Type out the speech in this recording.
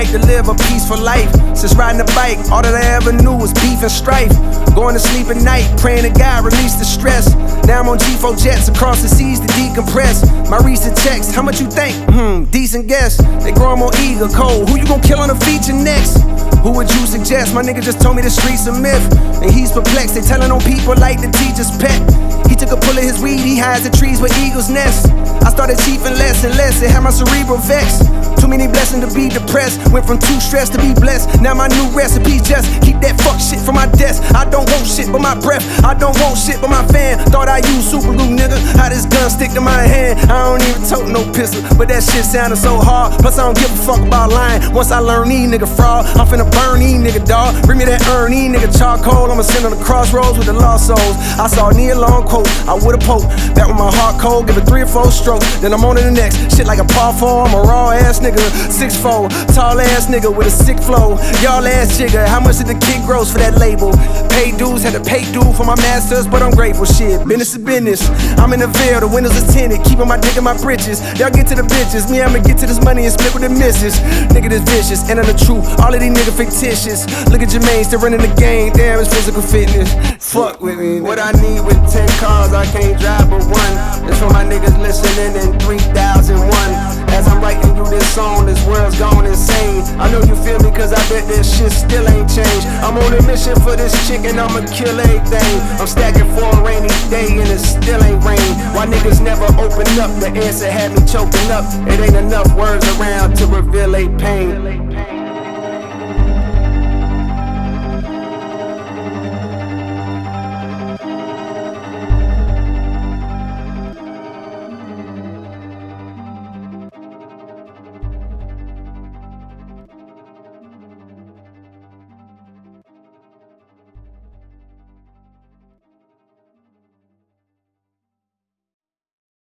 right to live a peaceful life. Since riding a bike, all that I ever knew was beef and strife. Going to sleep at night, praying to God release the stress. Now I'm on G4 jets across the seas to decompress. My recent text, how much you think? Decent guess. They grow more eager, cold. Who you gon' kill on a feature next? Who would you suggest? My nigga just told me the streets a myth, and he's perplexed. They telling on people like the teacher's pet. He took a pull of his weed, he hides the trees where eagles nest. I started chiefing less and less, it had my cerebral vexed. Too many blessings to be depressed, went from too stressed to be blessed. Now my new recipe just keep that fuck shit from my desk. I don't want shit but my breath, I don't want shit but my fan. Thought I used super glue, nigga, how this gun stick to my hand. I don't even tote no pistol, but that shit sounded so hard. Plus I don't give a fuck about lying. Once I learn these nigga fraud, I'm finna burn these nigga dog. Bring me that these nigga charcoal, I'ma send on the crossroads with the lost souls. I saw a Neil Long quote, I would've poked that with my heart cold, give it 3 or 4 strokes, then I'm on to the next. Shit like a par 4, I'm a raw ass nigga, 6'4", tall ass nigga with a sick flow. Y'all ass jigger, how much did the kid gross for that label? Pay dues, had to pay due for my masters, but I'm grateful. Shit, business is business. I'm in the veil, the windows is tinted, keeping my dick in my britches. Y'all get to the bitches, me I'ma get to this money and split with the misses. Nigga this vicious, and I'm the truth, all of these niggas fictitious. Look at Jermaine, still running the game, damn it's physical fitness. Fuck with me. What I need with 10 cars, I can't drive but one. It's for my niggas listening in 3001. As I'm writing you this song, this world's gone insane. I know you feel me, cause I bet this shit still ain't changed. I'm on a mission for this chick and I'ma kill everything. I'm stacking for a rainy day and it still ain't rain. Why niggas never open up? The answer had me choking up. It ain't enough words around to reveal a pain.